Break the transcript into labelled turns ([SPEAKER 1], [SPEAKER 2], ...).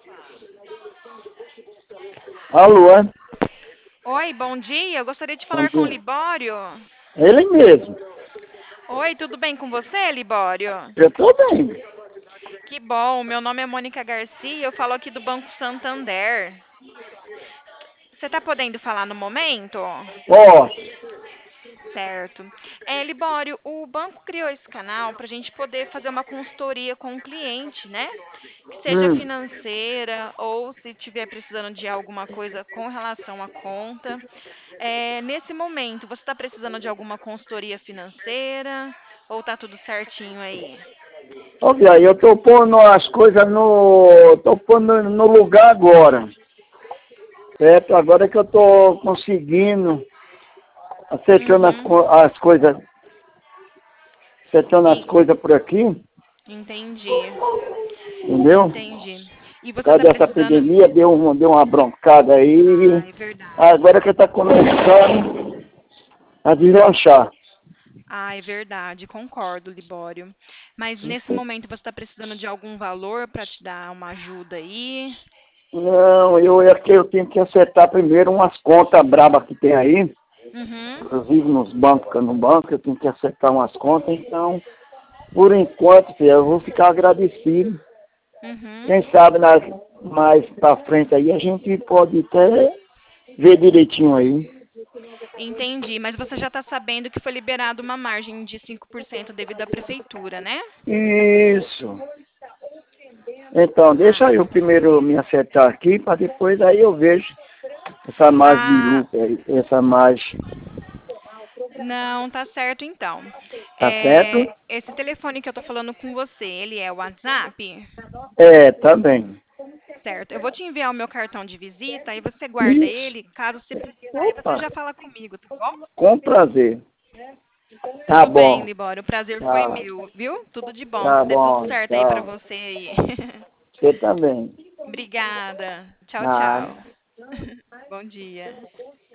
[SPEAKER 1] Alô, é?
[SPEAKER 2] Oi, bom dia. Eu gostaria de
[SPEAKER 1] Bom
[SPEAKER 2] falar com o
[SPEAKER 1] dia.
[SPEAKER 2] Libório.
[SPEAKER 1] Ele mesmo.
[SPEAKER 2] Oi, tudo bem com você, Libório?
[SPEAKER 1] Eu tô bem.
[SPEAKER 2] Que bom. Meu nome é Mônica Garcia. Eu falo aqui do Banco Santander. Você está podendo falar no momento?
[SPEAKER 1] Ó,
[SPEAKER 2] Certo. Libório, o banco criou esse canal para a gente poder fazer uma consultoria com o cliente, né? Que seja
[SPEAKER 1] hum.
[SPEAKER 2] financeira ou se estiver precisando de alguma coisa com relação à conta. Nesse momento, você está precisando de alguma consultoria financeira ou tá tudo certinho aí?
[SPEAKER 1] Olha aí, eu tô pondo as coisas no... Tô pondo no lugar agora. Certo? Agora que eu tô conseguindo, acertando
[SPEAKER 2] Uhum.
[SPEAKER 1] as coisas, acertando as
[SPEAKER 2] E-
[SPEAKER 1] coisas por aqui,
[SPEAKER 2] Entendi.
[SPEAKER 1] entendeu?
[SPEAKER 2] Entendi. E
[SPEAKER 1] Por
[SPEAKER 2] você
[SPEAKER 1] causa
[SPEAKER 2] está
[SPEAKER 1] dessa
[SPEAKER 2] precisando.
[SPEAKER 1] pandemia, deu uma broncada
[SPEAKER 2] Ah,
[SPEAKER 1] aí.
[SPEAKER 2] é verdade.
[SPEAKER 1] Agora que tá começando a deslanchar.
[SPEAKER 2] Ah, é verdade, concordo, Libório. Mas nesse momento você está precisando de algum valor para te dar uma ajuda aí?
[SPEAKER 1] Não, é que eu tenho que acertar primeiro umas contas brabas que tem aí,
[SPEAKER 2] Uhum,
[SPEAKER 1] inclusive nos bancos, no banco, eu tenho que acertar umas contas, então, por enquanto, filho, eu vou ficar agradecido.
[SPEAKER 2] uhum.
[SPEAKER 1] Quem sabe mais pra frente aí a gente pode até ver direitinho aí.
[SPEAKER 2] Entendi, mas você já está sabendo que foi liberado uma margem de 5% devido à prefeitura, né?
[SPEAKER 1] Isso. Então, deixa
[SPEAKER 2] Ah,
[SPEAKER 1] eu primeiro me acertar aqui, para depois aí eu vejo essa margem de
[SPEAKER 2] ah,
[SPEAKER 1] lucro aí, essa margem.
[SPEAKER 2] não, tá certo então.
[SPEAKER 1] Tá certo?
[SPEAKER 2] Esse telefone que eu tô falando com você, ele é o WhatsApp?
[SPEAKER 1] É, tá bem.
[SPEAKER 2] Certo. Eu vou te enviar o meu cartão de visita, aí você guarda
[SPEAKER 1] Isso.
[SPEAKER 2] ele. Caso você precisar, aí você
[SPEAKER 1] Opa,
[SPEAKER 2] já fala comigo, tá bom?
[SPEAKER 1] com prazer. Tá
[SPEAKER 2] Tudo bem,
[SPEAKER 1] bom.
[SPEAKER 2] Libório. O prazer foi
[SPEAKER 1] Tchau.
[SPEAKER 2] meu, viu? Tudo de bom.
[SPEAKER 1] Tá
[SPEAKER 2] Que dê tudo
[SPEAKER 1] bom,
[SPEAKER 2] certo aí pra
[SPEAKER 1] tchau.
[SPEAKER 2] você aí.
[SPEAKER 1] Você também.
[SPEAKER 2] Obrigada. Tchau,
[SPEAKER 1] Nada.
[SPEAKER 2] tchau. Bom dia.